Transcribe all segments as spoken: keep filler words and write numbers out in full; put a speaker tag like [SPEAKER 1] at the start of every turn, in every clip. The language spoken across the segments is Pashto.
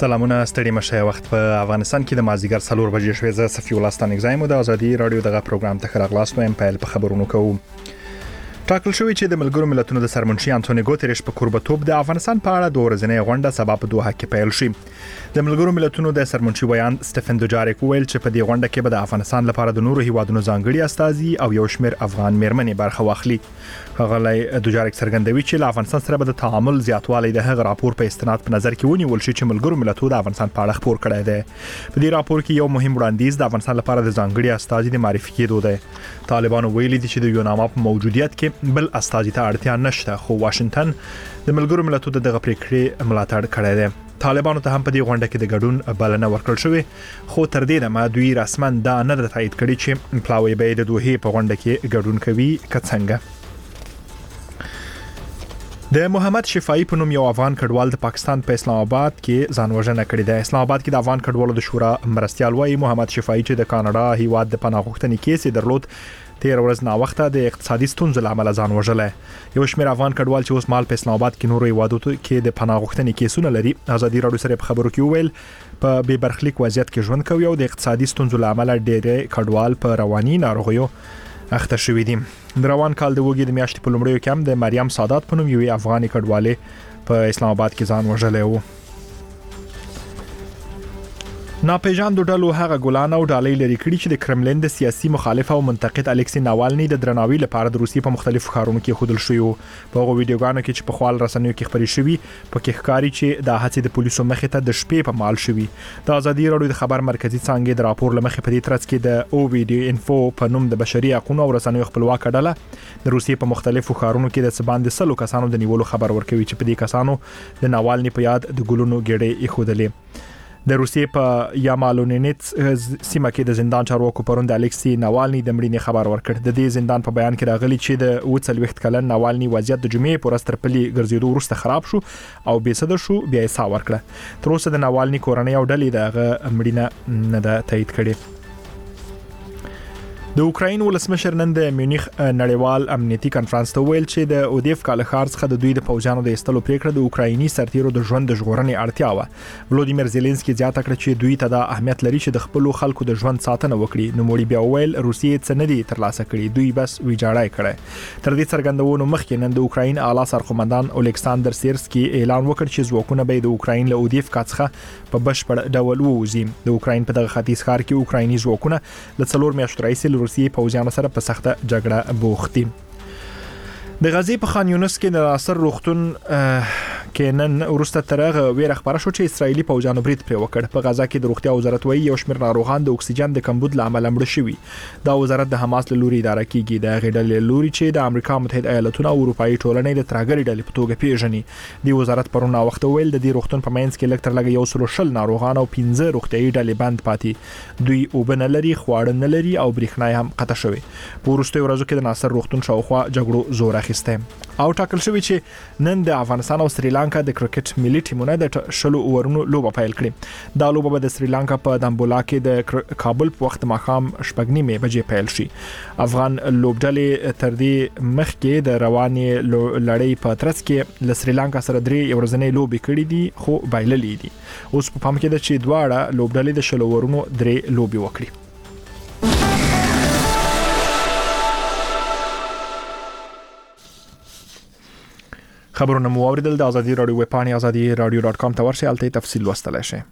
[SPEAKER 1] سلامونه ستړي مشه وخت په افغانستان کې د مازیګر څلور بجې شوې زه صفي الله ستانګ زایم د ازادي رادیو دغه پروګرام ته خراغلاس وایم په خبرونو کوم ټاکل شوی چې د ملګرو ملتونو د سرمنشي انټونی ګوتریش په قربتوب د افغانستان په اړه د ورځنۍ غونډه سبا په دوحه کې پیل شي د ملګرو ملتونو د سرمنشي ویان سټيفن دوجاریک ویل چې په دې غونډه کې به د افغانستان لپاره د نورو هیوادونو ځانګړي استازي او یو شمېر افغان میرمنې برخه واخلي هغه دوجاریک څرګندوي چې له افغانستان سره به د تعامل زیاتوالی د هغه راپور په استناد په نظر کې ونیول شي چې ملګرو ملتونو د افغانستان په اړه خبر کړی دی په دې راپور کې یو مهم وړاندیز د افغانستان لپاره د ځانګړي استازي د معرفي کېدو دی طالبانو ویلي دي چې د یوناما په موجودیت کې بل استازي ته اړتیا نشته خو واشنگټن د ملګرو ملتونو دغه پریکړې ملاتړ کړی دی طالبانو ته هم په دې غونډه کې د ګډون بلنه ورکړل شوې خو تر دې دمه دوی رسماً دا نه تایید کړي چې پلاوی به د دوحې په غونډه کې ګډون کوي که څنګه د محمد شفاعي په نوم یو افغان کډوال د پاکستان په اسلام آباد کې ځانوژنه کړې ده اسلام آباد کې د افغان کډوالو د شورا مرستيال وایي محمد شفاعي چې د کاناډا هیواد د پناه غوښتنې کیسې درلود تیر ورځ نا وخته د اقتصادي ستونزو لامل ځان وژلای یو شمېر افغان کډوال چې اوس مال په اسلام آباد کې نورو هیوادو کې د پناه غوښتنې کیسونه لري ازادي رادیو سره په خبرو کې ویل په بې برخلیک وضعیت کې ژوند کوي او د اقتصادي ستونزو لامل ډېر کډوال په رواني ناروغیو اخته شوې دي د روان کال د وګړي د میاشتې په لومړیو کې هم د مریم سادات په نوم یو افغاني کډوالې په اسلام آباد کې ځان وژلای و ناپېژاندو ډلو هغه ګولان او ډالۍ لري کړي چې د کرملین د سیاسي مخالف او منتقد الکسی ناوالني د درناوي لپاره د روسیې په مختلفو ښارونو کې خودل شوی وو په هغه ویډیوګانو کې چې په خپل رسنیو کې خبري شوی په کې ښکاری چې د هڅې د پولیسو مخې ته د شپې په مال شوی د ازادي رادیو د خبر مرکزی څنګه د راپور لمخې په دې ترڅ کې د او ویډیو انفو په نوم د بشري حقوقو او رسنیو خپلواک ډله د روسیې په مختلفو ښارونو کې د سباند سلو کسانو د نیولو خبر ورکوي چې په دې کسانو د ناوالني په یاد د ګلونو ګډې ایښودلې د روسیې په یامالونینټ سیمه کې د زندان چارواکو پروند الکسی ناوالني د مړینې خبر ورکړ د دې زندان په بیان کې راغلي چې د اوڅل وخت کلن ناوالني وضعیت د جمعې پر استر پلي ګرځېدو وروسته خراب شو او بې صد شو بیا یې سا ورکړه تر اوسه د ناوالني کورنۍ او ډلې دغه مړینه نه ده تایید کړې د اوکراین ولسمشر نن د میونخ نړیوال امنیتي کانفرنس ته ویل چې د اودیف کال ښار څخه د دوی د پوځانو د استلو پریکړه د اوکرایني سرتیرو د ژوند د ژغورنې اړتیا و ولودیمیر زيلنسکي زیاته کړه چې دوی ته د اهمیت لري چې د خپل خلکو د ژوند ساتنه وکړي نو موړي بیا ویل روسیې څه نه دي ترلاسه کړي دوی بس ویجاړای کړي تر دې څرګندونو مخکې نن د اوکراین اعلی سرقومندان الکساندر سیرسکي اعلان وکړ چې ځواکونه به د اوکراین له اودیف څخه په بشپړ ډول ووزي د اوکراین په دغه ختیځ ښار کې اوکرایني ځواکونه له څلور میاشتو راهیسې روسیې پوځیانو سره په سخته جګړه بوخت دي د غزې په خان یونس کې د ناصر روغتون کې نن ورسته ترغه ویره خبره شو چې اسرایلی پوځانو برید پر وکړ په غزا کې د روغتیا وزارت وایي یو شمېر ناروغان د اکسیجن د کمبود لامل مړ شوي دا وزارت د حماس له لوري اداره کیږي د غډل لوري چې د امریکا متحده ایالاتونو او اروپאי ټولنې د ترګری ډلې په توګه پیژني د وزارت پرونه وخت ویل د دې روغتون په مینس کې لکټر لګي یو سلو شل ناروغان او پنځه روغتيایي ډلې بند پاتې دوی وبنه لري خواړه نه لري او برېښنا هم قطع شوی په وروستیو ورځو کې د ناصر روغتون شاوخوا جګړو زور اخیسته او ټاکل شوی چې نن د افغانستان او سریلانکا د کرکټ ملي ټیمونه د شلو اورونو لوبه پیل کړي دا لوبه به د سریلانکا په دامبولا کې د کابل په وخت ماښام شپږ نیمه بجې پیل شي افغان لوبډلې تر دې مخکې د رواني لړۍ په ترڅ کې له سریلانکا سره درې ورځنۍ لوبې کړې دي خو بایللې دي اوس په پام کې ده چې دواړه لوبډلې د شلو اورونو درې لوبې وکړي خبرونه مو اوریدل د ازادي رادیو ویب پاڼه ازادي رادیو ډاټ کام ته ورشئ الته تفصیل لوستلای شئ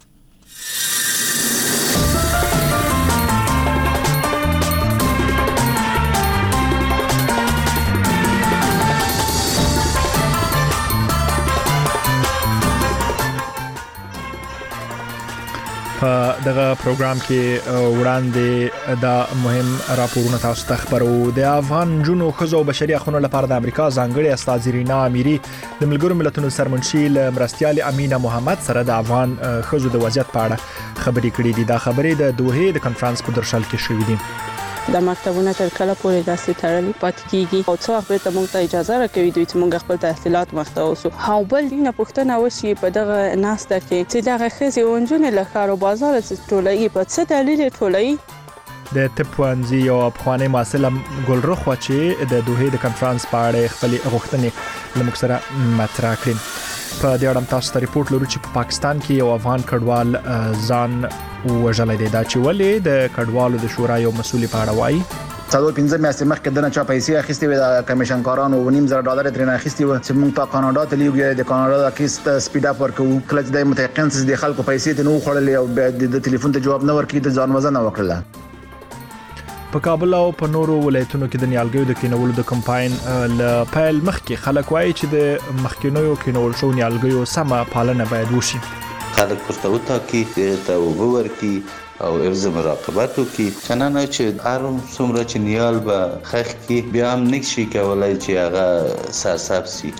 [SPEAKER 1] په دغه پروګرام کې وړاندې دا مهم راپورونه تاسو ته خبرو د افغان جنو خزو بشري حقوقو لپاره د امریکا ځانګړي استاد رینا اميري د ملګرو ملتونو سرمنشي مرستيال امینه محمد سره د افغان خزو د وضعیت په اړه خبرې کړې دي دا خبرې د دوحې د کانفرنس په درشل کې شوې دي
[SPEAKER 2] د مکتبونو تر کله پورې داسې تړلې پاتې کیږي او څو وخت ته موږ ته اجازه راکوي دوی چې موږ خپل تحصیلات مخته وسو هاو بل نه پښتنه وشي په دغه ناسته کې چې دغه خزي ونجونه له کارو بازار ټولې په څه دلیل ټولې
[SPEAKER 1] د تپوانزي او افغاني ماسلم ګلرخ چې د دوحې د کانفرنس په اړه خپل غوښتنې لمکسره مطرح کړې په دې اړه تاسو ته ریپورت لرو چې په پاکستان کې یو افغان کډوال ځان وژلای دی. دا چې ولې د کډوالو د شورا یو مسؤل په اړه وایي.
[SPEAKER 3] څلور پنځه میاشتې مخکې دنه چا پیسې اخیستې وې د کمیشن کارانو و نیم زره ډالر ترې نه اخیستې و چې موږ ته کاناډا ته لیږو د کاناډا د کیس سپیډ اپ ورکو. کله چې د متحققین څخه د خلکو پیسې ته نو خړلې او د ټلیفون ته جواب نه ورکړي د ځان وزن وکړه.
[SPEAKER 1] په کابل او په نورو ولایتونو کې د نیالګیو د کینولو د کمپاین ل پیل مخکې خلک وایي چې د مخکینیو کینول شو نیالګیو سمه پالنه باید وشي.
[SPEAKER 4] خلک پرته وټاکي ته وګور کی او ارز مراقبت وکي څنګه چې هر څومره چې نیال به خخ کی بیا هم نشي کولای چې هغه سرسب سي.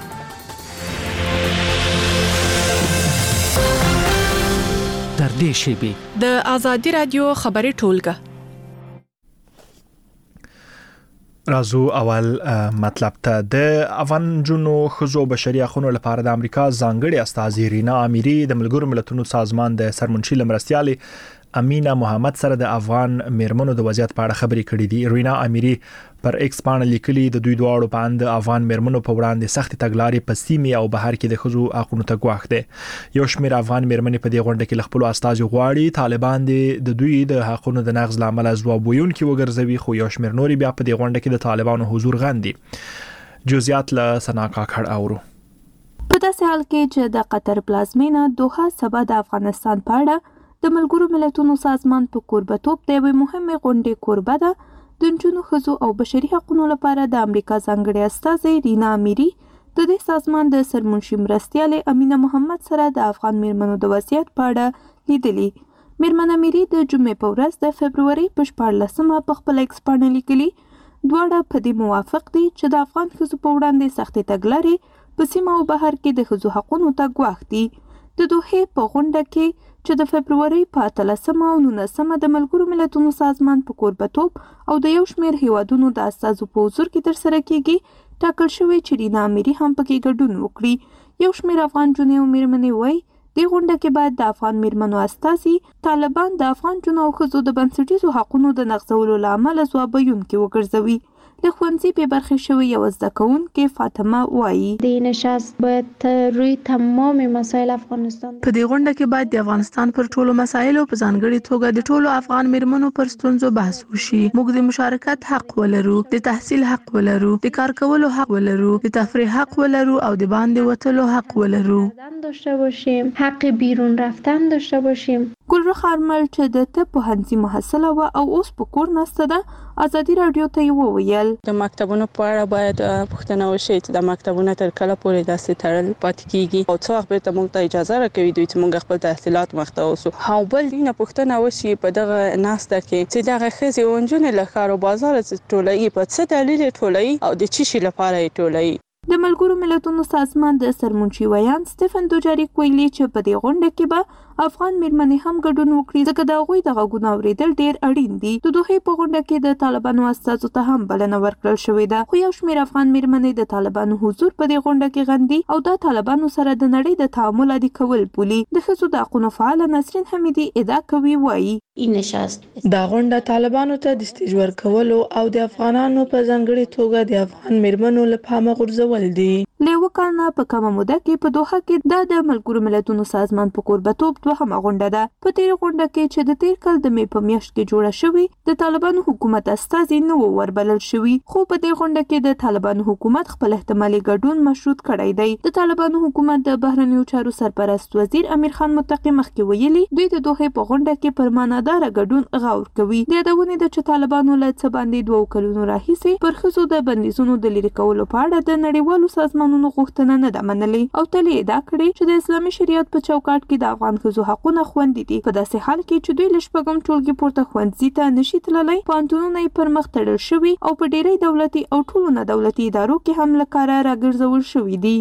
[SPEAKER 5] در دې شیبي
[SPEAKER 6] د آزادی رادیو خبري ټولګه
[SPEAKER 1] رازو اول مطلب ته د افغان جنو خزو بشري حقوقو لپاره د امریکا ځانګړي استازي رینا اميري د ملګرو ملتونو سازمان د سرمنشي لمرستيالي امینه محمد سره د افغان میرمنو د وضعیت په اړه خبرې کړې دي. رینا اميري پر ایکس باندې لیکلي د دوی دواړو باندې افغان میرمنو په وړاندې سخت تګلارې په سیمه او بهر کې د خزو حقوقو ته ګواښ دي. یو شمېر افغان میرمنې په دې غونډه کې خپل استازي غواړي طالبان د دوی د حقوقو د نقض لامل ځواب ویونکي وګرځوي، خو یو شمېر نوري بیا په دې غونډه کې د طالبانو حضور غندي. جزئیات له سناکا کړه اورو.
[SPEAKER 7] په داسې حال کې چې د قطر پلازمینه دوحه سبا د افغانستان په اړه د ملګرو ملتونو سازمان په کوربتوب د یوې مهمې غونډې کوربه ده، د نجونو ښځو او بشري حقوقو لپاره د امریکا ځانګړي استازي رینا اميري د دې سازمان د سرمنشي مرستيالي امینه محمد سره د افغان میرمنو د وضعیت په اړه لیدلي. میرمن اميري د جمعې په ورځ د فبرवरी په شپاړلسمه په خپل ایکس باندې لیکلي دواړه په دې موافق دي چې د افغان ښځو په وړاندې سختې تګلارې په سیمه او بهر کې د ښځو حقوقو ته ګواښ دي. د دوحې په غونډه کې چې د فبرवरी په اتلسمه او نولسمه د ملګرو ملتونو سازمان په کوربتوب او د یو شمېر هیوادونو د استازو په حضور کې ترسره کیږي ټاکل شوی چې رینا اميري هم پکې ګډون وکړي. یو شمېر افغان جنې او میرمنې وایي د غونډه کې باید د افغان میرمنو استازي طالبان د افغان جنو او ښځو د بنسټیزو حقوقو د نقضولو لامل ځواب ویونکي وګرځوي. د ښوونځي په برخه شوی یو زده کوونکې فاطمه وایي
[SPEAKER 8] د نشست باید روی تمام مسایل افغانستان
[SPEAKER 9] په دې غونډه کې باید د افغانستان پر ټولو مسایلو په ځانګړي توګه د ټولو افغان میرمنو پر ستونزو بحث وشي. موږ د مشارکت حق ولرو، د تحصیل حق ولرو، د کار کولو حق ولرو، د تفریح حق ولرو او د باندې وتلو حق ولرو.
[SPEAKER 8] داشته باشیم، حق بیرون رفتن داشته باشیم.
[SPEAKER 7] ګلرخ ارمل چې د طب پوهنځي محصله و او اوس په کور نسته ده ازادي رادیو ته وویل
[SPEAKER 2] د مکتبونو په اړه باید پوښتنه وشي چې د مکتبونو تر کله پورې داسې تړل پاتې کیږي او څو وخت به موږ ته اجازه راکوي دوی چې موږ خپل تحصیلات مخته وسو. او بل دینه پوښتنه وشي په دغه ناسته کې چې دغه خزي اونجونه له ښار او بازار ټولې په څه دلیل ټولې او د چی شي لپاره ټولې.
[SPEAKER 7] د ملګرو ملتونو سازمان د سرمنشي ویان سټيفن دوجاریک ویلي چې په دې غونډه کې به افغان میرمنې هم ګډون وکړي ځکه د هغوی د غږونو اورېدل ډېر اړین دي. د دوحې په غونډه کې د طالبانو استازو ته هم بلنه ورکړل شوې ده، خو یو شمېر افغان میرمنې د طالبانو حضور په دې غونډه کې غندي او د طالبانو سره د نړۍ د تعامل عادي کول بولي. د ښځو د حقوقو فعال نسرین حمیدي ادعا کوي وایي
[SPEAKER 8] این نشست
[SPEAKER 9] دا غونډه طالبانو ته د استیج ورکولو او د افغانانو په ځانګړي توګه د افغان میرمنو له پامه غورځول دي.
[SPEAKER 7] له وکړه په کومه موده کې په دوحه کې د د ملګرو ملتونو سازمان په کوربتوب دوهمه غونډه ده. په تیر غونډه کې چې د تیر کال د مې په میاشت کې جوړه شوې د طالبانو حکومت استازي نو وربلل شوی، خو په دې غونډه کې د طالبانو حکومت خپل احتمالي ګډون مشروط کړی دی. د طالبانو حکومت د بهرنیو چارو سرپرست وزیر امیر خان متقی مخکې ویلي دوی د دوحې په غونډه کې پر معنادار ګډون غور کوي. د یادونه ده چې طالبانو له څه باندې دوه کلونو راهیسې پر ښځو د بندیزونو د لرې کولو په اړه د نړیوالو سازمانونو غوښتنه نه ده منلې او تل یې ادعا کړې چې د اسلامي شریعت په چوکاټ کې د افغان ښځو حقونه خوندي دي. په داسې حال کې چې دوی له شپږم ټولګي پورته ښوونځي ته نشي تللی، پوهنتونونه یې پر مخ تړل شوي او په ډېری دولتي او ټولو نه دولتي ادارو کې هم له کاره راګرځول شوي دي.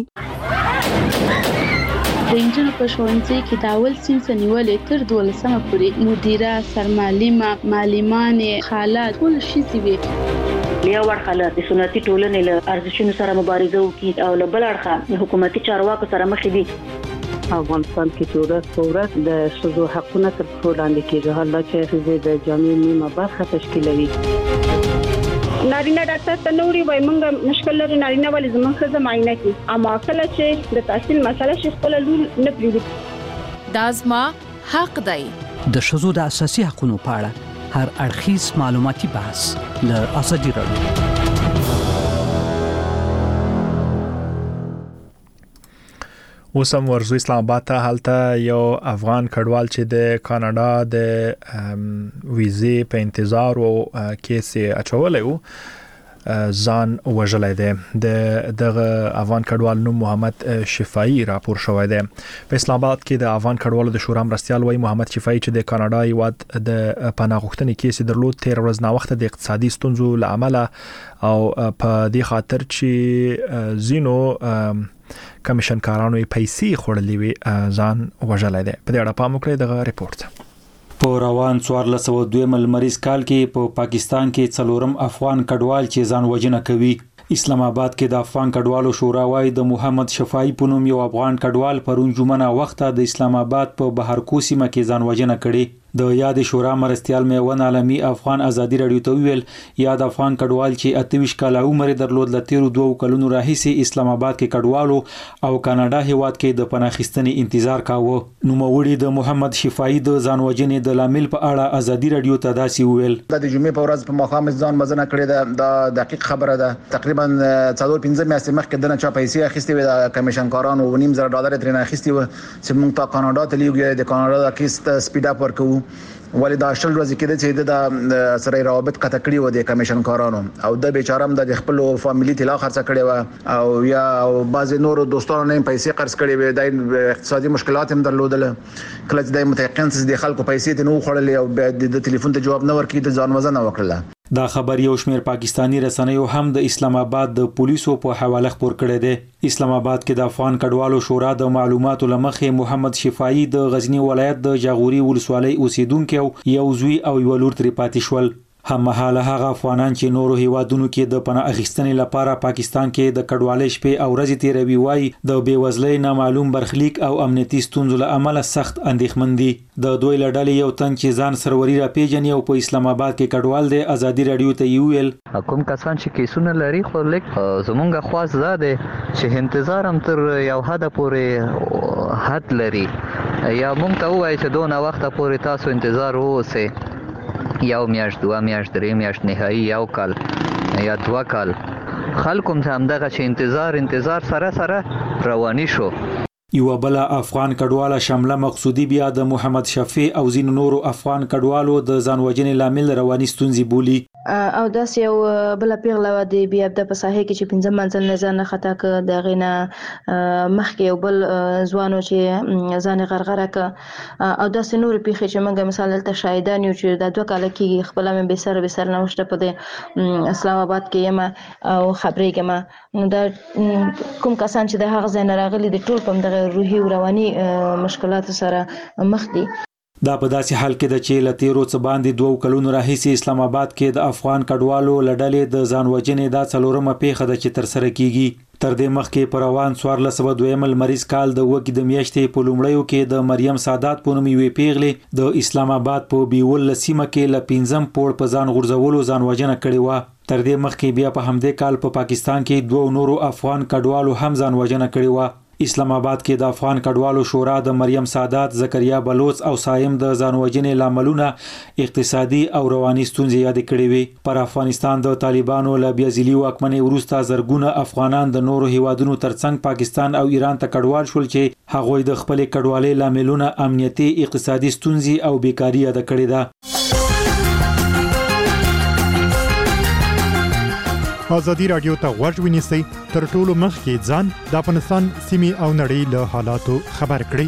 [SPEAKER 10] د انجل په ښوونځي کې د اول صنف نیولې تر دولسمه پورې مدیره، سرمعلمه، معلمانې، خاله ټول ښځې وې.
[SPEAKER 11] یو اړخه د سنتي ټولنې له ارزښتونو سره مبارزه وکړي او له بل اړخه حکومتي چارواکو سره مخ دي.
[SPEAKER 12] افغانستان کې چې ورځ په ورځ د ښځو حقونه تر پښو لاندې کېږي، حال دا چې ښځې د جامعې نیمه برخه تشکیلوي.
[SPEAKER 13] نارینه ډاکټر ته نوري وای مونږ مشکل لري نارینه ولې زموږ ښځه معاینه کوي اما کله چې د تحصیل مسله شي خپل لور نه پریږدي
[SPEAKER 6] دا زما حق دی.
[SPEAKER 5] د ښځو د اساسي حقوقو په اړه هر اړخیز معلوماتي بحث له ازادي راډیو.
[SPEAKER 1] اوسم ورزو اسلام آباد ته هلته یو افغان کډوال چې د کاناډا د ویزې په انتظار او کیس اچولې وو ځان وژلای دی. د دغه افغان کډوال نوم محمد شفاعي راپور شوی دی. په اسلام آباد کې د افغان کډوالو د شورا مرستيال وای محمد شفاعي چې د کاناډا یواد د پناه غوښتنې کیس درلود تیر ورځ نا وخت د اقتصادي ستونزو لامل او په دې خاطر چې زینو کمیشن کارانو یې پیسې خورلې وي ځان وژلای دی. په دې اړه پام وکړئ دغه ریپورت.
[SPEAKER 14] په روان څوارلس سوه دوه ملمریز کال کې په پا پاکستان کې څلورم افغان کډوال چې ځان وژنه کوي. اسلام آباد کې د افغان کډوالو شورا وايي د محمد شفاعي په نوم یو افغان کډوال پرون جمعه وخت د اسلام آباد په بهرکو سیمه کې ځان وژنه کړي. د یاد شورا مرستيال میون عالمي افغان ازادي رادیو ته ویل یاد افغان کډوال چې اتهویشت کاله عمر درلود لتیرو دوه کلونو راهیسي اسلام آباد کې کډوالو او کاناډا هیواد کې د پناهخستنې انتظار کاوه. نو موړي د محمد شفاعي د ځان وژنې د لامل په اړه ازادي رادیو ته داسي ویل
[SPEAKER 3] د جمعې په ورځ په مخام ځان مزنه کړې ده. د دقیق خبره ده تقریبا څلور پنځه میاشتې مخکې دنه چا پیسې اخیستې وي د کمیشن کارانو و نیم زره ډالر ترې اخیستې و چې موږ ته کاناډا ته لیږو د کاناډا د کیس سپیډ اپ ورکو ولې دا شل ورځې کې چې د سره روابط قطع کړی و د کمیشن کارانو او د بیچارم د خپل فاميلي تلا خرڅ کړي و او یا او بعض نور دوستانو نه پیسې قرض کړي و د اقتصادي مشکلات هم درلودل. کله چې د متيقن څخه د خلکو پیسې ته نو خړلې او د ټلیفون ته جواب نه ورکړي د ځان وزن وکړه.
[SPEAKER 14] دا خبر یو شمیر پاکستانی رسنیو هم د اسلام آباد د پولیسو په حواله خبر کړی دی. اسلام آباد کې د افغان کډوالو شورا د معلوماتو لمخې محمد شفاعي د غزنی ولایت د جاغوري ولسوالۍ اوسیدونکو یو زوی او یو لور ترې پاتې شول. هم مهاله هغه افغانان چې نورو هیوادونو کې د پناه اخیستنې لپاره پاکستان کې د کډوالۍ شپې او ورځې تیروي وای د بیوزلۍ نامعلوم برخلیک او امنیتي ستونزو له امله سخت اندېښمن دي. د دوی لړلې یو تن چې ځان سروري را پیژني او په اسلام آباد کې کډوال دی ازادي رادیو ته ویل
[SPEAKER 15] کوم کسان چې کیسونه لري خو لیک زمونږه خواص زده چې انتظار هم تر یو حد پورې حد لري یا مونږ ته وایي چې دونه وخت پورې تاسو انتظار ووسئ یو میاشت دوه میاشت درې میاشت نهایی یو کال یا دوه کال خلکو هم دغه چې انتظار انتظار سره سره رواني شو.
[SPEAKER 14] یو بل افغان کډواله شامله مقصودی بیا د محمد شفیع او زین نورو افغان کډوالو د ځان وژنې لامل رواني ستونزې بولی
[SPEAKER 16] او داس یو بل پیغله و دی بیا د پساهه کې چې پنځه منځل نه ځان خطا ک د غینا مخکې یو بل ځوانو چې ځان غرغره ک او داس نور پیخه چې موږ مثال ته شاهدان یو چې د دوه کال کې خپل مې به سر به سر نوشته په اسلام آباد کې یم او خبرې کما دا کوم کسان چې د هغه ځای راغلي د ټول په دغه روحي او رواني مشکلات سره مخ دي.
[SPEAKER 14] دا په داسې حال کې د چې لتیرو څه باندې دوه کلونو راهیسي اسلام آباد کې د افغان کډوالو لړلې د ځان وژنې د څلورمه پیښه ده چې تر سره کیږي. تر دې مخکې پر روان څوارلس سوه دوه مریض کال د وګړي د میاشتې په لومړیو کې د مریم سادات په نوم یوې پیغلې د اسلام آباد په بیول سیمه کې ل پنځم پوړ په ځان غورځولو ځان وژنه کړې و. تر دې مخکې بیا په همدې کال په پا پاکستان کې دوه نورو افغان کډوالو هم ځان وژنه کړې و. اسلام آباد کې د افغان کډوالو شورا د مریم سادات زکریا بلوچ او سایم د ځان وژنې لاملونه اقتصادي او رواني ستونزې یاد کړې وي. پر افغانستان د طالبانو له بیا ځلي واکمنۍ وروسته زرګونه افغانان د نورو هیوادونو ترڅنګ پاکستان او ایران ته کډوال شول چې هغوی د خپل کډوالۍ لاملونه امنیتي اقتصادي ستونزې او بیکاري یاد کړې ده.
[SPEAKER 17] ازادي رادیو ته غوږ ونیسئ تر ټولو مخکې ځان د افغانستان سیمې او نړۍ له حالاتو خبر کړئ.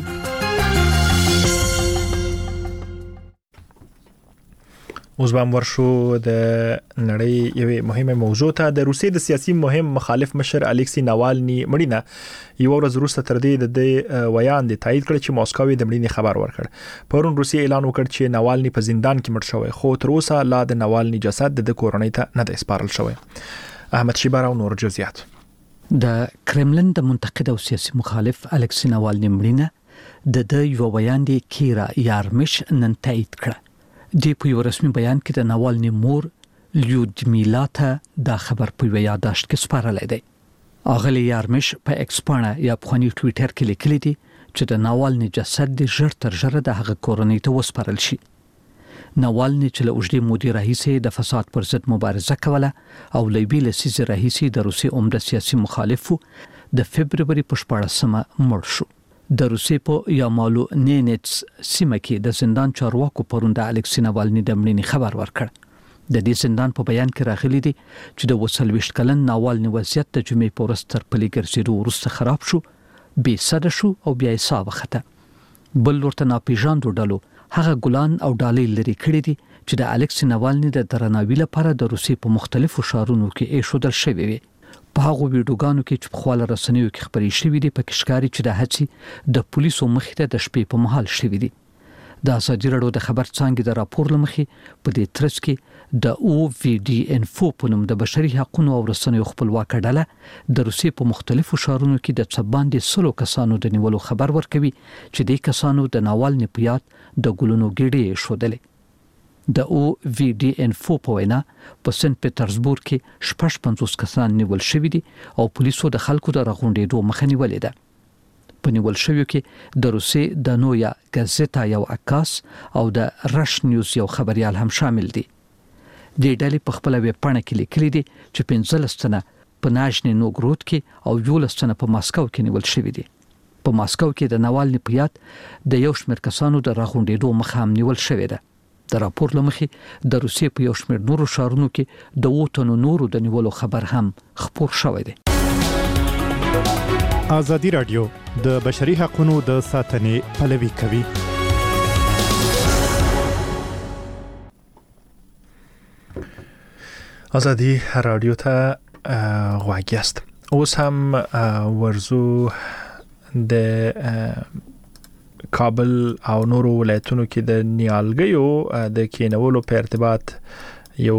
[SPEAKER 1] اوس به ورشو د نړۍ یوې مهمه موضوع ته. د روسیې د سیاسي مهم مخالف مشر الکسی ناوالني مړینه یو ورځ وروسته تر دې د ویان د تایید کړ چې ماسکو د مړینې خبر ورکړ. پرون روسیې اعلان وکړ چې ناوالني په زندان کې مړ شوی خو تر اوسه لا د ناوالني جسد د کورنۍ ته نه دی سپارل شوی. احمد شیبر او نور جزئیات.
[SPEAKER 5] د کرملن د منتقد او سیاسي مخالف الکسی ناوالني مړینه د د یو بیان دی کیرا یارمش نن تایید کړه. د په یو رسمي بیان کې د ناوالني مور لیودمیلا ته دا خبر په یاداشت کې سپارل دی. اغلی یارمش په ایکسپانا یا په خونی ټوئیټر کې لیکلی دی چې د ناوالني جسد د ژر تر ژره د هغه کورنۍ ته وسپارل شي. ناوالني چې له اوږدې مودې راهیسې د فساد پر ضد مبارزه کوله او له یوې لسیزې راهیسې د روسیې عمده سیاسي مخالفو د فبروري په شپاړسمه مړ شو. د روسیې په یامالو نینټس سیمه کې د زندان چارواکو پرون د الکسی ناوالني د مړینې خبر ورکړ. د دې زندان په بیان کې راغلي دي چې د وسلويشت کلن ناوالني وضعیت د جمعې په ورځ تر پلي ګرځېدو وروسته خراب شو، بې سده شو او بیا یې ساه وخته. بل ورته ناپېژاندو ډلو هغه ګلان او ډالۍ لري کړي دي چې د الکسی ناوالني د درناوي لپاره د روسیې په مختلفو ښارونو کې ایښودل شوي وي. په هغه ویډیوګانو کې چې په خواله رسنیو کې خبرې شوې دي په کې ښکاري چې د هڅې د پولیسو مخې ته د شپې په مهال شوې دي. د ازادي راډیو د خبر څانګې د راپور لمخې په دې ترڅ کې د او وی ډي انفو په نوم د بشري حقوقو او رسنیو خپلواک ډله د روسیې په مختلفو ښارونو کې د څه باندې سلو کسانو د نیولو خبر ورکوي چې د کسانو د ناوالني په یاد د ګلونو ګېډې شودلې. د او وی ډي انفو په وینا په سنت پټرزبورګ کې شپږ پنځوس کسان نیول شوي دي او پولیسو د خلکو د راغونډېدو مخه نیولې ده. په نیول شویو کې د روسیې د نویا ګازټا یو عکاس او د رش نیوز یو خبريال هم شامل دي. د ډلې په خپل ویب پاڼه کې لیکلي دي چې پنځلس تنه په ناژني نوګرود کې او یولس تنه په ماسکو کې نیول شوي دي. په ماسکو کې د ناوالني په یاد د یو شمېر کسانو د راغونډېدو مخه هم نیول شوې ده. د راپور لمخې د روسیې په یو شمېر نورو ښارونو کې د اووه تنو نورو د نیولو خبر هم خپور شوی دی.
[SPEAKER 17] ازادي راډیو د بشري حقوقو د ساتنې پلوي کوي.
[SPEAKER 1] ازادي راډیو ته غواړی است. اوس هم ورزو د کابل او نورو ولایتونو کې د نیالګیو د کینولو په ارتباط یو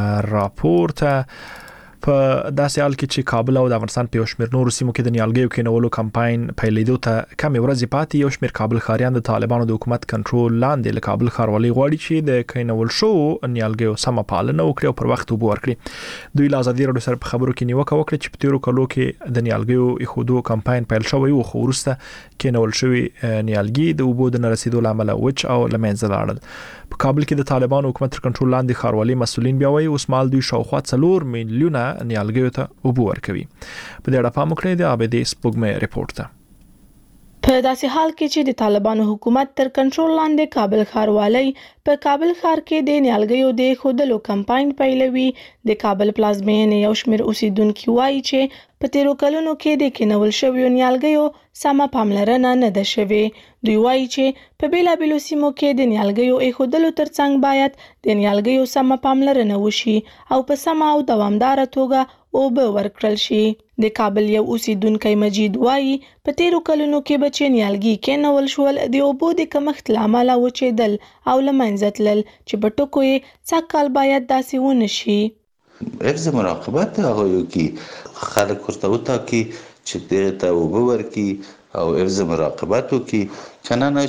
[SPEAKER 1] راپور ته په داسې حال کې چې کابل او د افغانستان په یو شمېر نورو سیمو کې د نیالګیو کینولو کمپاین پیلېدو ته کم ورځې پاتې، یو شمېر کابل ښاریان د طالبانو د حکومت کنټرول لاندې له کابل ښاروالۍ غواړي چې د کینول شو نیالګیو سمه پالنه وکړي او پر وخت اوبه ورکړي. دوی له ازادي راډیو سره په خبرو کې نیوکه وکړه چې په تیرو کلو کې د نیالګیو ایښودو کمپاین پیل شوی و، خو وروسته کینول شوي نیالګي د اوبو د نه رسیدو له امله وچ او له منځه لاړل. په کابل کې د طالبانو حکومت تر کنټرول لاندې ښاروالۍ مسؤلین بیا وایي اوس مال دوی شاوخوا څلور میلیونه نیالګیو ته اوبه ورکوي. په دې اړه پام وکړئ د عابدې سپوږمۍ ریپورت ته.
[SPEAKER 9] په داسې حال کې چې د طالبانو حکومت تر کنټرول لاندې کابل ښاروالۍ په کابل ښار کې د نیالګیو د خودلو کمپاین پیلوي، د کابل پلازمینې یو شمېر اوسیدونکو وایي چې په تیرو کلونو کې د کینول شویو نیالګیو سمه پاملرنه نه ده شوې. دوی وایي چې په بیلابیلو سیمو کې د نیالګیو ایښودلو ترڅنګ باید د نیالګیو سمه پاملرنه وشي او په سمه او دوامداره توګه اوبه ورکړل شي. د کابل یو اوسیدونکی مجید وایي په تیرو کلونو کې به چې نیالګي کینول شول د اوبو د کمښت له امله وچېدل او له منځه تلل، چې په ټکو یې سږکال باید داسې ونه شي.
[SPEAKER 4] حفظ مراقبت هغوی کې خلک ورته وټاکي چې دغې ته اوبه ورکړي او حفظ مراقبت وکړي، که نه نه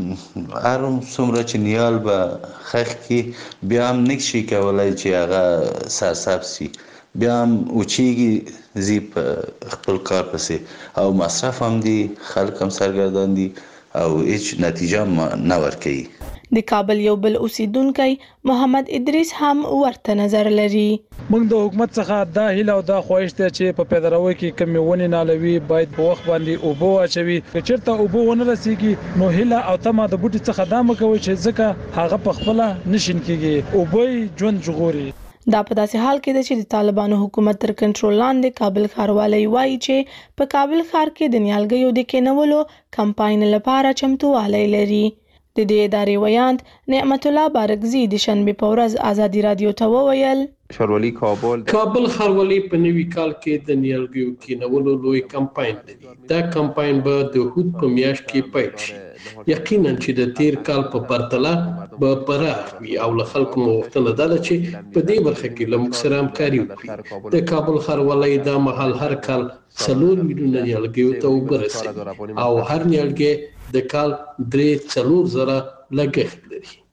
[SPEAKER 4] چې هر څومره چې نیال به خښ کړي بیا هم نشي کولی چې هغه سرسبز شي، بیا هم وچېږي ځي په خپل کار پسې او مصرف هم دي، خلک هم سرګردان دي او هیڅ نتیجه نه ورکوي.
[SPEAKER 9] د کابل یو بل اوسیدونکی محمد ادریس هم ورته نظر لري.
[SPEAKER 18] موږ د حکومت څخه دا هیله او دا خواهش ده چې په پیداروي کې کمی ونې نالوي باید په وخت باندې اوبه واچوي. که چېرته اوبه ونه رسیږي نو هیله او تمه د بوټي څخه دا مکوي چې ځکه هغه په خپله نشین کېږي، اوبه ژوند ژغوري.
[SPEAKER 9] دا په داسې حال کې ده چې د طالبانو حکومت تر کنټرول لاندې کابل ښاروالۍ وایي چې په کابل ښار کې د نیالګیو د کینولو کمپاین لپاره چمتووالی لري. د دې ادارې ویاند نعمت الله بارکزي د شنبې په ورځ ازادي راډیو ته وویل
[SPEAKER 19] ښاروالۍ کابل
[SPEAKER 20] کابل ښاروالۍ په نوي کال کې د نیالګیو کینولو لوی کمپاین لري. دا کمپاین به د هود په میاشت کې پیل شي. یقینا چې د تیر کال په پرتله به پراخ وي او له خلکو مو غوښتنه ده چې په دې برخه کې له موږ سره همکاري وکړي. د کابل ښاروالۍ دا مهال هر کال څلور میلیونه نیالګیو ته اوبه رسوي او هر نیالګی د کال درې څلور زره لګښت لري.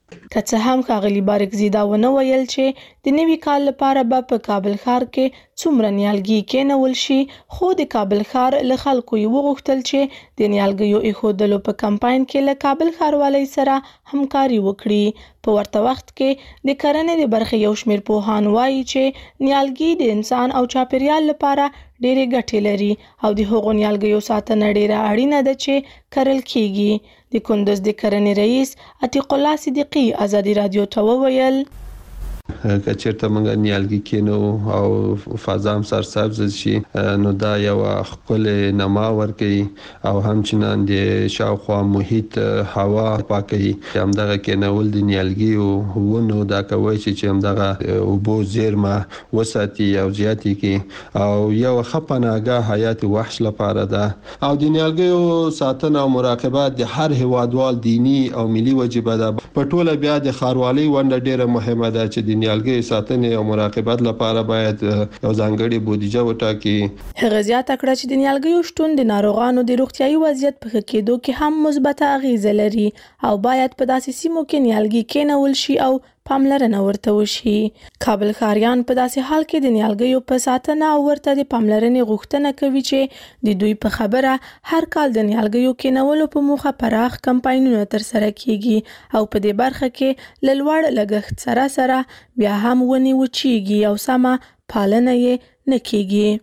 [SPEAKER 9] که څه هم ښاغلي بارکزي دا ونه ویل چې د نوي کال لپاره به په کابل ښار کې څومره نیالګي کېنول شي، خو د کابل ښار له خلکو یې وغوښتل چې د نیالګیو ایښودلو په کمپاین کې له کابل ښاروالۍ سره همکاري وکړي. په ورته وخت کې د کرنې د برخې یو شمېر پوهان وایي چې نیالګي د انسان او چاپیریال لپاره ډېرې ګټې لري او د هغو نیالګیو ساتنه ډېره اړینه ده چې کرل کېږي. د کندوز د کرنې رئیس عتیق الله صدیقي ازادي رادیو ته وویل
[SPEAKER 19] که چیرته موږ نیالګي کینو او فضا هم سرسبز شي نو دا یو خپل نما ورکوي او همچنان د شاوخوا محیط هوا پاکوي. همدغه کینول د نیالګي ونو دا کوي چې همدغه اوبو زیرمه وساتي او زیاتې کی او یو خپناګه حیات وحش لپاره ده. او د نیالګیو ساتنه او مراقبت د هر هیوادوال دینی او ملي واجب ده. په ټوله بیا د ښاروالۍ ونډه ډیره مهمه ده چې د نیالګي ساتنې او مراقبت لپاره باید یو ځانګړي بودیجه وټاکي.
[SPEAKER 9] هغه زیاته کړه چې د نیالګیو شتون د ناروغانو د روغتیايي وضعیت په ښه کېدو کې هم مثبته اغیزه لري او باید په داسې سیمو کې نیالګي کېنول شي او پاملرنه ورته وشي. کابل ښاریان په داسې حال کې د نیالګیو په ساتنه او ورته د پاملرنې غوښتنه کوي چې د دوی په خبره هر کال د نیالګیو کېنولو په موخه پراخ کمپاینونه ترسره کیږي او په دې برخه کې له لوړ لګښت سره سره بیا هم ونې وچیږي او سمه پالنه یې نه کیږي.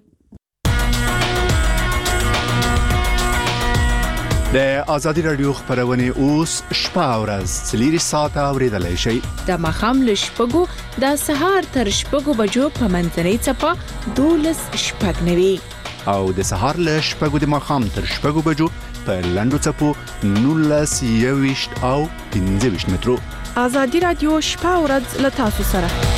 [SPEAKER 21] د ازادي رادیو خبرونه اوس شپه او ورځ څلور ساعته اوریدلای شئ.
[SPEAKER 6] د مخام له شپږو د سهار تر شپږو بجو په منځنۍ څپه دولس شپږ نوي
[SPEAKER 21] او د سهار له شپږو د مخام تر شپږو بجو په لندو څپو نولس یويشت او پنځه ویشت مترو.
[SPEAKER 6] ازادي رادیو شپه او ورځ له تاسو سره.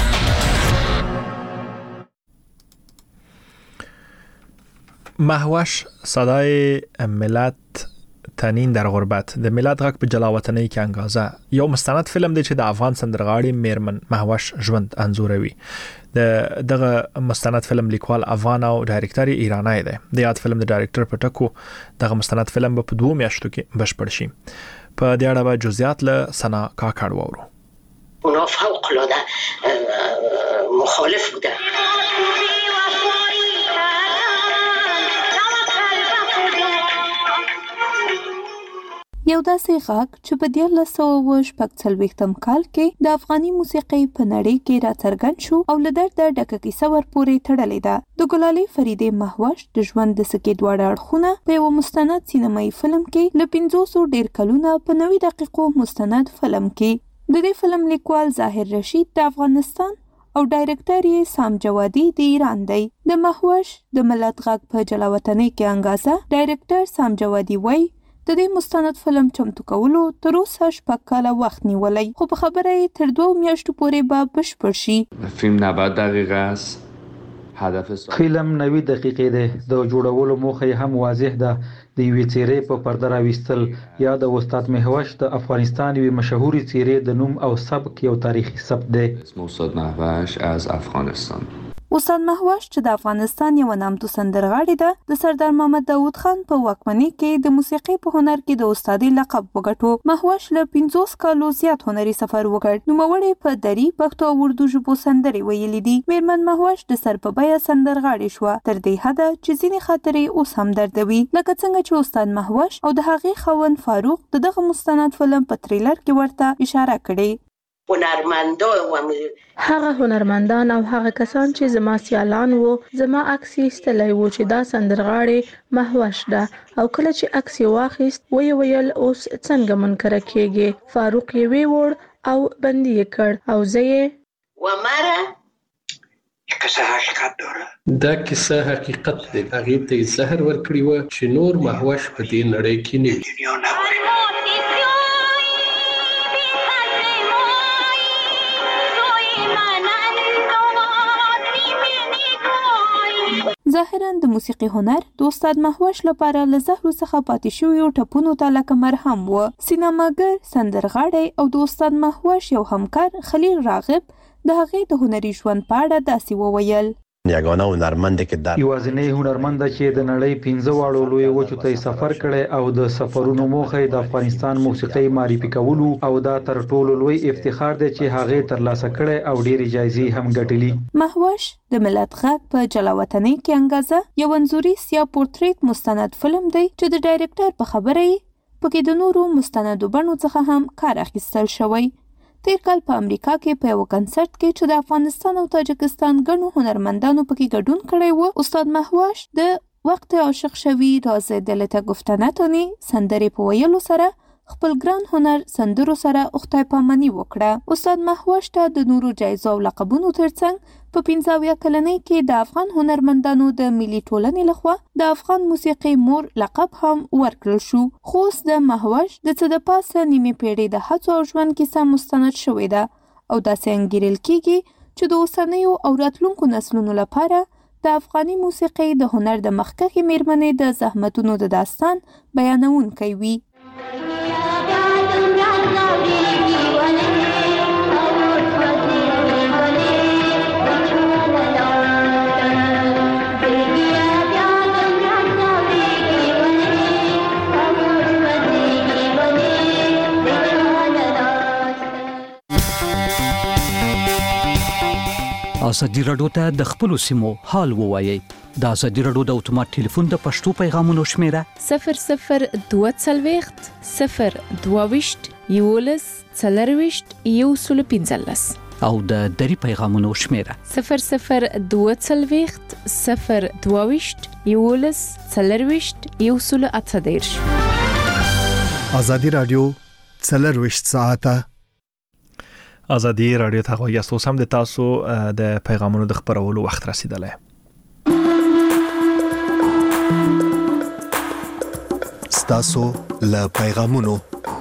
[SPEAKER 1] مهوش صدای ملت تنین در غربت د ملت غږ په جلاوطنۍ کې انګازه یو مستند فلم دی چې د افغان سندرغاړي میرمن مهوش ژوند انځوروي. د دغه مستند فلم لیکوال افغان او ډایرکټر ایرانی دی. د یاد فلم د ډایرکټر په ټکو دغه مستند فلم په دوه میاشتو کې بشپړ شي. په دې اړه به جزئیات له سنا کاکړ وورو.
[SPEAKER 22] اونا فوق العاده مخالف بودن.
[SPEAKER 7] یو داسې غږ چې په دیارلس سوه اووه شپږ څلوېښتم کال کې د افغاني موسیقۍ په نړۍ کې راڅرګند شو او له درده ډکه کیسه ورپورې تړلې ده. د ګلالۍ فریدې مهوش د ژوند د سکې دواړه اړخونه په یو مستند سینمایي فلم کې له پنځوسو ډېر کلونه په نوي دقیقو مستند فلم کې. د دې فلم لیکوال ظاهر رشید د افغانستان او ډایرکټر یې سام جوادي د ایران دی. د مهوش د ملت غږ په جلاوطنۍ کې انګازه ډایرکټر سام جوادي وایي د دې مستند فلم چمتو کولو تر اوسه شپږ کاله وخت نیولی، خو په خبره یې تر دوه میاشتو پورې به بشپړ شي.
[SPEAKER 23] فیلم نود دقیقه است. هدف
[SPEAKER 14] فلم نوي دقیقې دی. د جوړولو موخه یې هم واضح ده. د یوې څیرې په پرده راویستل یا د استاد مهوش د افغانستان یوې مشهورې څیرې د نوم او سبک یو تاریخي ثبت دی.
[SPEAKER 23] استاد مهوش از افغانستان.
[SPEAKER 7] استاد مهوش چې د افغانستان یو نامتو سندرغاړې ده، د سردار محمد داود خان په واکمنۍ کې د موسیقۍ په هنر کې د استادۍ لقب وګټو. مهوش له پنځوس کالو زیات هنري سفر وکړ. نوموړې په دري، پښتو او اردو ژبو سندرې ویلې دي. میرمن مهوش د سر په بیه سندرغاړې شوه، تر دې حده چې ځینې خاطرې اوس هم دردوي، لکه څنګه چې استاد مهوش او د هغې خاوند فاروق د دغه مستند فلم په تریلر کې ورته اشاره کړې.
[SPEAKER 22] هنرمندان
[SPEAKER 9] هغه هنرمندان او هغه کسان چې زما سیالان وو، زما عکس یې ایستلی وو چې دا سندرغاړې مهوش ده، او کله چې عکس یې واخیست ویې ویل اوس څنګه منکره کېږي. فاروق یې ویوړ او بندي یې کړ او زه یې
[SPEAKER 22] ومره کیسه حقیقت داره.
[SPEAKER 20] دا کیسه حقیقت دی. هغې ته یې زهر ورکړي وه چې نور مهوش په دې نړۍ کې نه وي.
[SPEAKER 7] ظاهراً د موسیقي هنر د استاد مهوش لپاره له زهرو څخه پاتې شویو ټپونو ته لکه مرهم و. سینماګر، سندرغاړی او د استاد مهوش یو همکار خلیل راغب د هغې د هنري ژوند په اړه داسې وویل.
[SPEAKER 2] یگانه هنرمند که در
[SPEAKER 14] یوازینی هنرمند چې د نړۍ پنځه واړو لوی وچو ته سفر کړي او د سفرونو موخه د افغانستان موسیقي معرفي کولو او دا تر ټولو لوی افتخار دی چې هغه ترلاسه کړي او ډېری جایزې هم ګټلي.
[SPEAKER 7] مهوش د ملت غږ په جلاوطنۍ کې انګازه یو انځوریز یا پورتریټ مستند فلم دی چې د ډایرکټر په خبره یې پکې د نورو مستندو بڼو څخه هم کار اخیستل شوی. تیر کال په امریکا کې په یو کنسرت کې چې د افغانستان او تاجکستان ګڼو هنرمندانو پکې ګډون کړی و، استاد مهوش د وقت عاشق شوی راز دلته گفتنتونی سندرې په ویلو سره خپل ګران هنر سندرو سره خدای پاماني وکړه. استاد مهوش ته د نورو جایزو او لقبونو ترڅنګ په پنځه اویا کلنۍ کې د افغان هنرمندانو د ملي ټولنې لخوا د افغان موسیقي مور لقب هم ورکړل شو. خو اوس د مهوش د څه د پاسه نیمه پیړۍ د هڅو او ژوند کیسه مستند شوې ده او داسې انګیرل کیږي چې د اوسنیو او راتلونکو نسلونو لپاره د افغاني موسیقي د هنر د مخکښې میرمنې د زحمتونو د داستان بیانونکی وي.
[SPEAKER 5] ازادي راډیو ته د خپلو سیمو حال ووایي. د ازادي راډیو د اتومات ټلیفون د پښتو پیغامونو شمیره
[SPEAKER 6] صفر صفر دوه څلوېښت صفر دوه ویشت یولس څلرویشت یو سل پنځلس
[SPEAKER 5] او د دری پیغامونو شمیره
[SPEAKER 6] صفر صفر دوه څلوېښت صفر دوه ویشت یولس څلرویشت یو سل اته دېرش.
[SPEAKER 8] ازادي راډیو څلرویشت ساعته
[SPEAKER 1] ازادي راډیو ته غوږی تاسو هم د تاسو د پیغامونو د خبرولو وخت رسیدلی.
[SPEAKER 8] ستاسو له پیغامونو.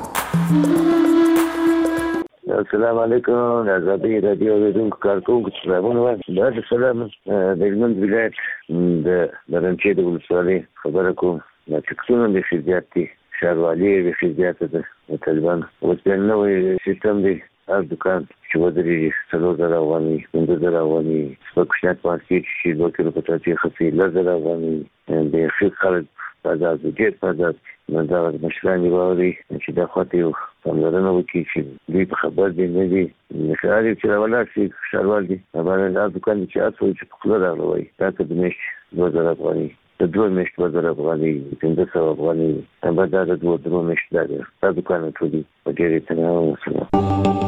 [SPEAKER 10] السلام علیکم. ازادي راډیو د دونکو کارکونکو پیغامونه وایم. دا د سلام د هلمند ولایت د برنچې د ولسوالۍ خبره کوم. د ټکسونو د فزیات دي ښاروالي د فزیات د طالبان اوس بیا نوی سیستم دی. هر دکان چې ودرېږي څلور زره افغانۍ پنځه زره افغانۍ سپک کوچنیان مارکېټ چې دوه کیلو په ټاټې خسي لس زره افغانۍ د ښه خلک په ازاد ډېر په ازاد نو دغه مشران یې واوري چې دا خواته یو پاملرنه وکړي چې دوی په خبر دي نه دي ښار یې چې راولاړ شي ښاروال دي هغه دکان چې هر څه چې په خوله راغلی وایي دا که د میاشتې دوه زره افغانۍ د دوه میاشتې دوه زره افغانۍ پنځه سوه افغانۍ همدا دا د دوه درو میاشتې دا دی دا دکان ټول دي په ډېر اطمینان وسلام.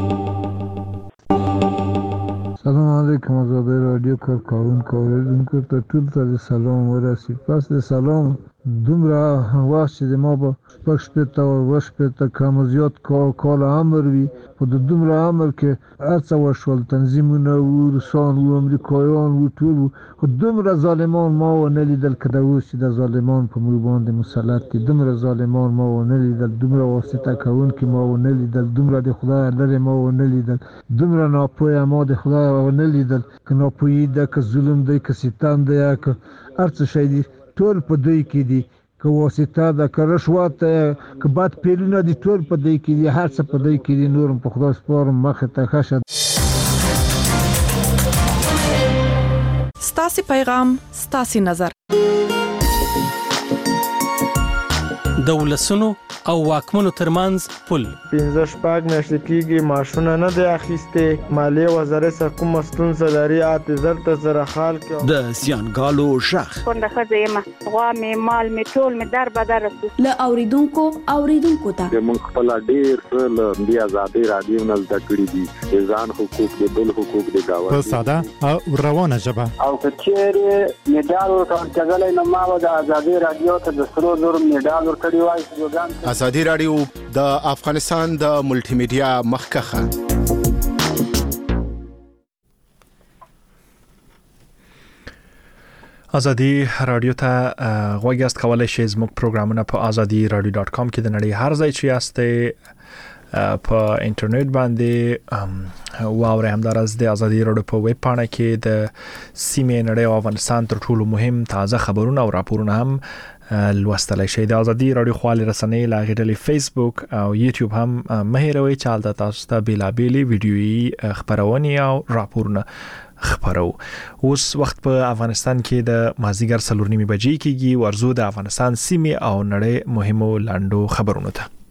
[SPEAKER 24] سلام علیکم. ازادي راډیو کارکونکو اوریدونکو ته ټول ته سلام ورسي. پس د سلام دومره وخت چې ما په شپږ شپېته او اوه شپېته کم زیات کاله عمر وي په د دومره عمر کې هر څه وشول تنظیمونه وو روسان وو امریکایان وو ټول وو خو دومره ظالمان ما ونه لیدل که د اوس چې د ظالمان په موږ باندې مسلط دي دومره ظالمان ما ونه لیدل دومره واسطه کوونکي ما ونه لیدل دومره د خدای لرې ما ونه لیدل دومره ناپوهه ما د خدای ونه لیدل که ناپوهي ده که ظلم دی که ستم دی که هر څه شی دی ټول په دوی کې دي که واسطه ده که رشوت که بد پیلونه دي ټول په دوی کې دي هر څه په دوی کې دي نورم په خدای سپارم مخې ته ښه شه.
[SPEAKER 25] ستاسې پیغام ستاسې نظر د ولسونو او واکمنو ترمنځ پل
[SPEAKER 26] پنځه شپږ میاشتې کېږي معاشونه نه دی اخیستې مالیې وزارت سره کومه ستونزه لري اته زر ته سره حال کړو.
[SPEAKER 8] د زیانګالو غږ
[SPEAKER 13] کونډه ښځه یم غوا مې مال مې ټول مې در بدر رسو
[SPEAKER 27] له اوریدونکو اوریدونکو ته
[SPEAKER 28] موږ خپل ډېر څه له دې ازادي راډیو نه زده کړي دي د ځان حقوق د بل حقوق د گاوند
[SPEAKER 17] په ساده او روانه ژبه
[SPEAKER 29] او کچېره میډال ورکړل کېدل نو ما د ازادي راډیو ته د سرو زر میډال ورکړی وای.
[SPEAKER 21] ازادي راډیو د افغانستان د ملټي میډیا مخکخه
[SPEAKER 1] ازادي راډیو ته غوږی است کولای شئ زموږ پروګرامونه په azadi radio dot com کې د نړۍ هر ځای چې یاستئ په انټرنیټ باندې واورئ. همدارس د ازادي راډیو په ویب پاڼه کې د سیمې نړۍ او افغانستان تر ټولو مهم تازه خبرونه او راپورونه هم لوستلای شئ. د ازادي راډیو خپل رسنۍ لا غډلې فیسبوک او یوټیوب هم مه هیروئ چې حالت تاسو ته بیلابېلې ویډیويي خبرونه او راپورونه خبرو. اوس وخت په افغانستان کې د مازیګر څلور نیمې بجې کېږي. ورزو د افغانستان سیمې او نړۍ مهمو لاندو خبرونو ته.